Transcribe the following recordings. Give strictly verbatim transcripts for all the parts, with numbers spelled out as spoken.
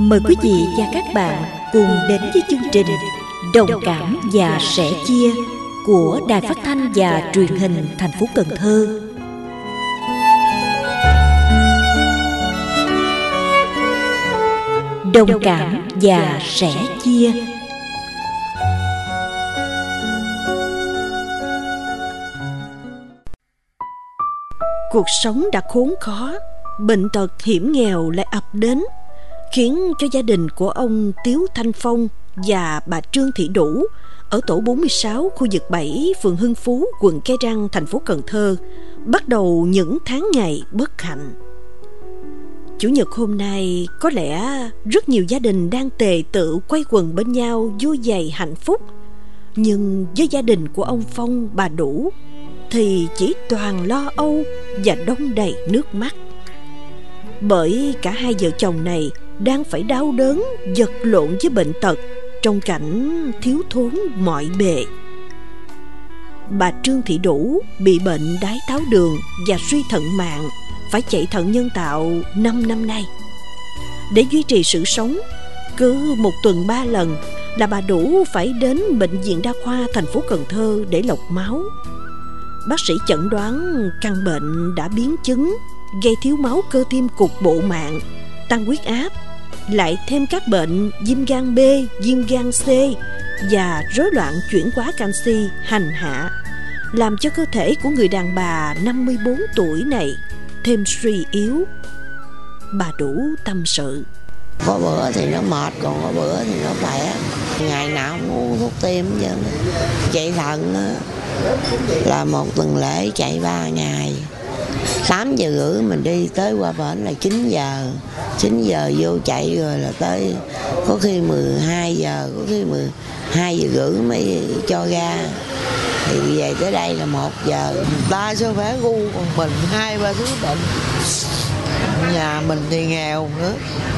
Mời quý vị và các bạn cùng đến với chương trình Đồng cảm và sẻ chia của Đài Phát thanh và Truyền hình thành phố Cần Thơ. Đồng cảm và sẻ chia. Cuộc sống đã khốn khó, bệnh tật hiểm nghèo lại ập đến, khiến cho gia đình của ông Tiếu Thanh Phong và bà Trương Thị Đủ ở tổ bốn mươi sáu, khu vực bảy, phường Hưng Phú, quận Cái Răng, thành phố Cần Thơ bắt đầu những tháng ngày bất hạnh. Chủ nhật hôm nay, có lẽ rất nhiều gia đình đang tề tựu quay quần bên nhau vui vầy hạnh phúc. Nhưng với gia đình của ông Phong, bà Đủ thì chỉ toàn lo âu và đong đầy nước mắt. Bởi cả hai vợ chồng này đang phải đau đớn vật lộn với bệnh tật trong cảnh thiếu thốn mọi bề. Bà Trương Thị Đủ bị bệnh đái tháo đường và suy thận mạng, phải chạy thận nhân tạo năm năm nay. Để duy trì sự sống, cứ một tuần ba lần là bà Đủ phải đến bệnh viện đa khoa thành phố Cần Thơ để lọc máu. Bác sĩ chẩn đoán căn bệnh đã biến chứng, gây thiếu máu cơ tim cục bộ mạng, tăng huyết áp, lại thêm các bệnh viêm gan B, viêm gan C và rối loạn chuyển hóa canxi hành hạ, làm cho cơ thể của người đàn bà năm mươi bốn tuổi này thêm suy yếu. Bà Đủ tâm sự: có bữa thì nó mệt, còn có bữa thì nó khỏe. Ngày nào cũng uống thuốc tim chứ. Chạy thận là một tuần lễ chạy ba ngày. Tám giờ rưỡi mình đi tới qua bển là chín giờ. Chín giờ vô chạy rồi là tới có khi mười hai giờ, có khi mười hai giờ rưỡi mới cho ra. Thì về tới đây là một giờ. Ba sức khỏe gu, còn mình hai ba thứ bệnh. Nhà mình thì nghèo nữa.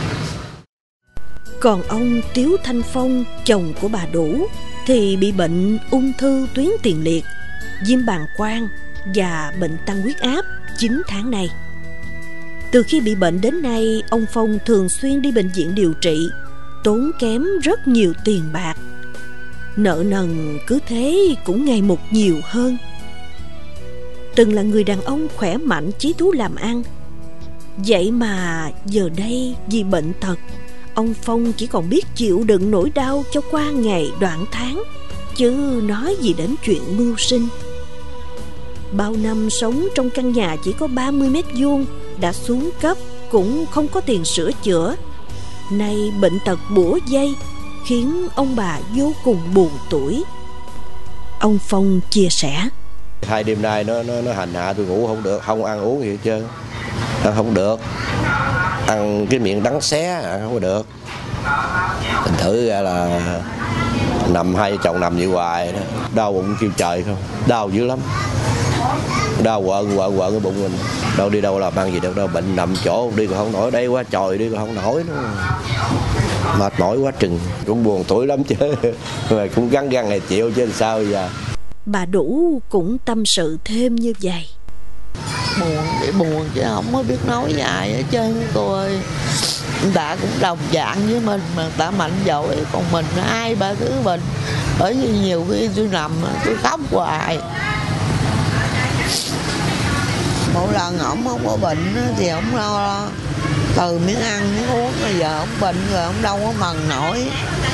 Còn ông Tiếu Thanh Phong, chồng của bà Đủ, thì bị bệnh ung thư tuyến tiền liệt, viêm bàng quang và bệnh tăng huyết áp chín tháng nay. Từ khi bị bệnh đến nay, ông Phong thường xuyên đi bệnh viện điều trị, tốn kém rất nhiều tiền bạc. Nợ nần cứ thế cũng ngày một nhiều hơn. Từng là người đàn ông khỏe mạnh, chí thú làm ăn, vậy mà giờ đây vì bệnh tật, ông Phong chỉ còn biết chịu đựng nỗi đau cho qua ngày đoạn tháng, chứ nói gì đến chuyện mưu sinh. Bao năm sống trong căn nhà chỉ có ba mươi mét vuông, đã xuống cấp, cũng không có tiền sửa chữa. Nay bệnh tật bủa vây, khiến ông bà vô cùng buồn tủi. Ông Phong chia sẻ: hai đêm nay nó nó nó hành hạ tôi, ngủ không được, không ăn uống gì hết trơn, ăn không được, ăn cái miệng đắng xé ăn không được. Thành thử ra là nằm hai vợ chồng nằm vậy hoài đó, đau bụng kêu trời không, đau dữ lắm, đau quợn quợn quợn cái bụng mình, đâu đi đâu làm ăn gì được đâu, bệnh nằm chỗ đi còn không nổi, đây quá trời đi còn không nổi nữa, mệt mỏi quá chừng, cũng buồn tuổi lắm chứ, mà cũng gắng gắng ngày chịu chứ sao bây giờ. Bà Đủ cũng tâm sự thêm như vậy: buồn để buồn chứ không có biết nói với ai hết trơn cô ơi. Người ta cũng đồng dạng với mình mà người ta mạnh giỏi, còn mình ai ba thứ mình. Bởi vì nhiều khi tôi nằm tôi khóc hoài. Mỗi lần ổng không có bệnh thì ổng lo từ miếng ăn miếng uống, bây giờ ổng bệnh rồi ổng đâu có mần nổi.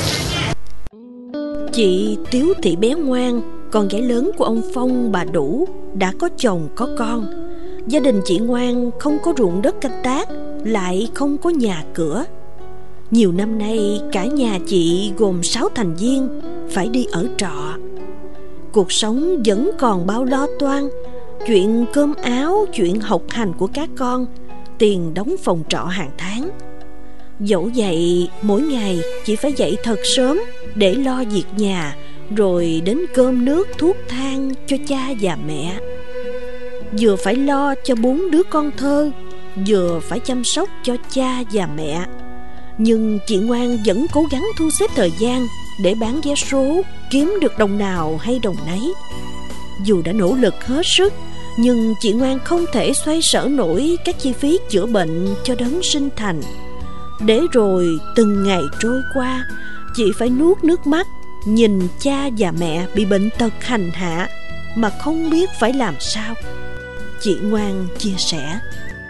Chị Tiếu Thị Bé Ngoan, con gái lớn của ông Phong, bà Đủ, đã có chồng có con. Gia đình chị Ngoan không có ruộng đất canh tác, lại không có nhà cửa. Nhiều năm nay cả nhà chị gồm sáu thành viên phải đi ở trọ. Cuộc sống vẫn còn bao lo toan, chuyện cơm áo, chuyện học hành của các con, tiền đóng phòng trọ hàng tháng. Dẫu vậy, mỗi ngày chị phải dậy thật sớm để lo việc nhà, rồi đến cơm nước thuốc thang cho cha và mẹ. Vừa phải lo cho bốn đứa con thơ, vừa phải chăm sóc cho cha và mẹ. Nhưng chị Ngoan vẫn cố gắng thu xếp thời gian để bán vé số, kiếm được đồng nào hay đồng nấy. Dù đã nỗ lực hết sức, nhưng chị Ngoan không thể xoay sở nổi các chi phí chữa bệnh cho đấng sinh thành. Để rồi từng ngày trôi qua, chị phải nuốt nước mắt nhìn cha và mẹ bị bệnh tật hành hạ mà không biết phải làm sao. Chị Ngoan chia sẻ: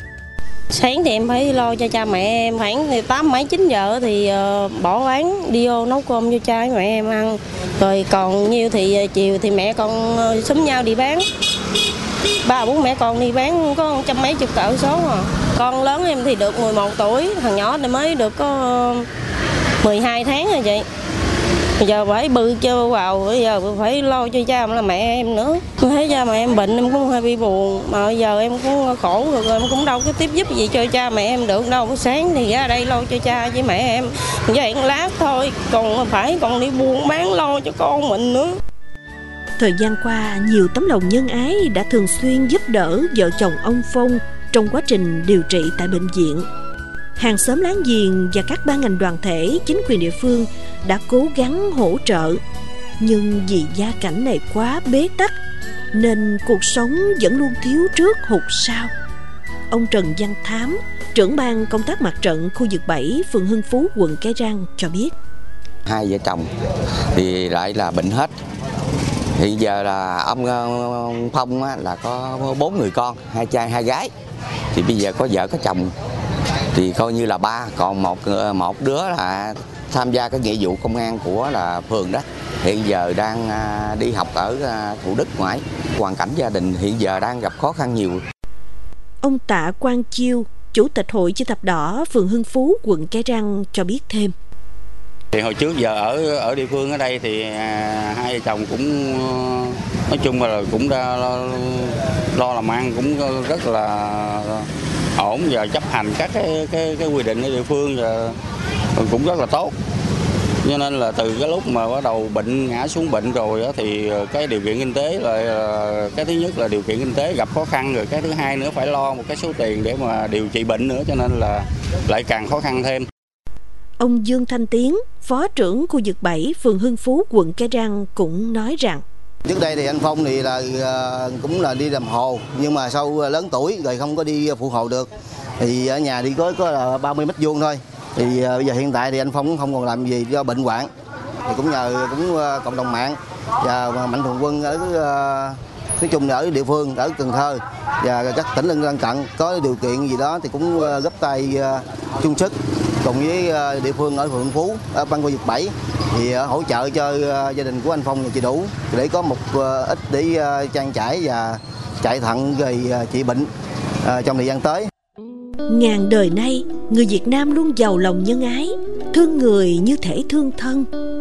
Sáng thì em phải lo cho cha mẹ em, khoảng tám mấy chín giờ thì bỏ bán đi vô nấu cơm cho cha mẹ em ăn. Rồi còn nhiêu thì chiều thì mẹ con xúm nhau đi bán. Ba bốn mẹ con đi bán có trăm mấy chục cỡ số à. Con lớn em thì được mười một tuổi, thằng nhỏ thì mới được có mười hai tháng rồi chị. Bây giờ phải bự chơi vào, bây giờ phải lo cho cha là mẹ em nữa. Thấy cha mẹ em bệnh em cũng hơi bị buồn, mà bây giờ em cũng khổ rồi, em cũng đâu có tiếp giúp gì cho cha mẹ em được đâu. Sáng thì ra đây lo cho cha với mẹ em, vậy lát thôi, còn phải còn đi buôn bán lo cho con mình nữa. Thời gian qua, nhiều tấm lòng nhân ái đã thường xuyên giúp đỡ vợ chồng ông Phong trong quá trình điều trị tại bệnh viện. Hàng xóm láng giềng và các ban ngành đoàn thể, chính quyền địa phương đã cố gắng hỗ trợ. Nhưng vì gia cảnh này quá bế tắc nên cuộc sống vẫn luôn thiếu trước hụt sau. Ông Trần Văn Thám, trưởng ban công tác mặt trận khu vực bảy, phường Hưng Phú, quận Cái Răng cho biết: Hai vợ chồng thì lại là bệnh hết. Hiện giờ là ông, ông Phong là có bốn người con, hai trai hai gái. Thì bây giờ có vợ có chồng thì coi như là ba, còn một một đứa là tham gia cái nghĩa vụ công an của là phường đó. Hiện giờ đang đi học ở Thủ Đức ngoại. Hoàn cảnh gia đình hiện giờ đang gặp khó khăn nhiều. Ông Tạ Quang Chiêu, chủ tịch hội chữ thập đỏ phường Hưng Phú, quận Cái Răng cho biết thêm: Thì hồi trước giờ ở ở địa phương ở đây thì à, hai vợ chồng cũng nói chung là cũng đã lo, lo làm ăn cũng rất là ổn và chấp hành các cái cái, cái quy định ở địa phương và cũng rất là tốt. Cho nên là từ cái lúc mà bắt đầu bệnh ngã xuống bệnh rồi đó, thì cái điều kiện kinh tế là cái thứ nhất là điều kiện kinh tế gặp khó khăn, rồi cái thứ hai nữa phải lo một cái số tiền để mà điều trị bệnh nữa, cho nên là lại càng khó khăn thêm. Ông Dương Thanh Tiến, phó trưởng khu vực bảy, phường Hưng Phú, quận Cái Răng cũng nói rằng: Trước đây thì anh Phong thì là cũng là đi làm hồ, nhưng mà sau lớn tuổi rồi không có đi phụ hồ được, thì ở nhà đi có có là ba mươi mét vuông thôi. Thì bây giờ hiện tại thì anh Phong cũng không còn làm gì do bệnh hoạn, thì cũng nhờ cũng cộng đồng mạng và mạnh thường quân ở nói chung là ở địa phương, ở Cần Thơ và các tỉnh lân cận có điều kiện gì đó thì cũng góp tay chung sức cùng với địa phương ở phường Hưng Phú, ở ban khu vực bảy thì hỗ trợ cho gia đình của anh Phong và chị Đủ để có một ít để trang trải và chạy thận rồi trị bệnh trong thời gian tới. Ngàn đời nay, người Việt Nam luôn giàu lòng nhân ái, thương người như thể thương thân.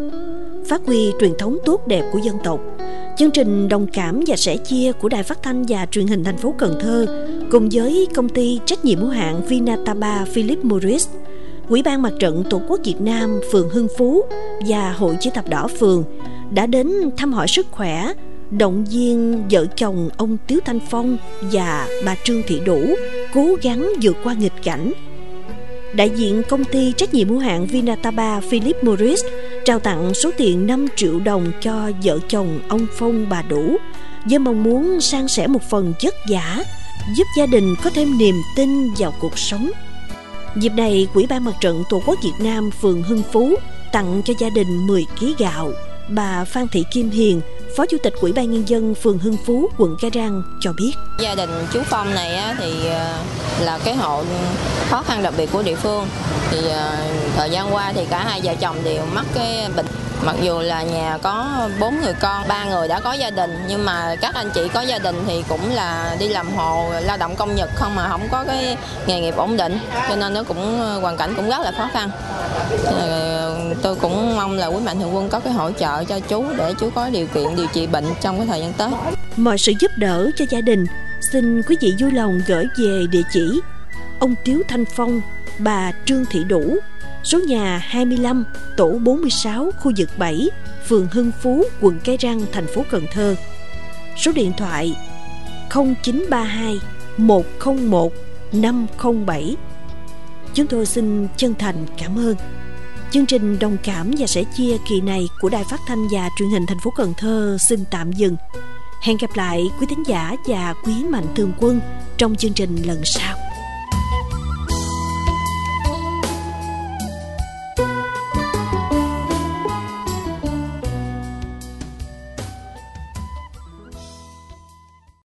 Phát huy truyền thống tốt đẹp của dân tộc, chương trình Đồng Cảm và Sẻ Chia của Đài Phát thanh và Truyền hình thành phố Cần Thơ cùng với công ty trách nhiệm hữu hạn Vinataba Philip Morris, Ủy ban Mặt trận Tổ quốc Việt Nam phường Hưng Phú và Hội chữ thập đỏ phường đã đến thăm hỏi sức khỏe, động viên vợ chồng ông Tiếu Thanh Phong và bà Trương Thị Đủ cố gắng vượt qua nghịch cảnh. Đại diện công ty trách nhiệm hữu hạn Vinataba Philip Morris trao tặng số tiền năm triệu đồng cho vợ chồng ông Phong bà Đủ với mong muốn san sẻ một phần vất vả, giúp gia đình có thêm niềm tin vào cuộc sống. Dịp này, Ủy ban Mặt trận Tổ quốc Việt Nam phường Hưng Phú tặng cho gia đình mười ki lô gam gạo. Bà Phan Thị Kim Hiền, Phó Chủ tịch Ủy ban Nhân dân phường Hưng Phú, quận Cái Răng cho biết: Gia đình chú Phong này thì là cái hộ khó khăn đặc biệt của địa phương. Thì thời gian qua thì cả hai vợ chồng đều mắc cái bệnh. Mặc dù là nhà có bốn người con, ba người đã có gia đình, nhưng mà các anh chị có gia đình thì cũng là đi làm hồ, lao động công nhật không, mà không có cái nghề nghiệp ổn định, cho nên nó cũng hoàn cảnh cũng rất là khó khăn. Tôi cũng mong là quý mạnh thường quân có cái hỗ trợ cho chú để chú có điều kiện điều trị bệnh trong cái thời gian tới. Mọi sự giúp đỡ cho gia đình, xin quý vị vui lòng gửi về địa chỉ ông Tiếu Thanh Phong, bà Trương Thị Đủ, số nhà hai mươi lăm, tổ bốn mươi sáu, khu vực bảy, phường Hưng Phú, quận Cái Răng, thành phố Cần Thơ. Số điện thoại không chín ba hai một không một năm không bảy. Chúng tôi xin chân thành cảm ơn. Chương trình Đồng Cảm và Sẻ Chia kỳ này của Đài Phát thanh và Truyền hình thành phố Cần Thơ xin tạm dừng. Hẹn gặp lại quý thính giả và quý mạnh thường quân trong chương trình lần sau.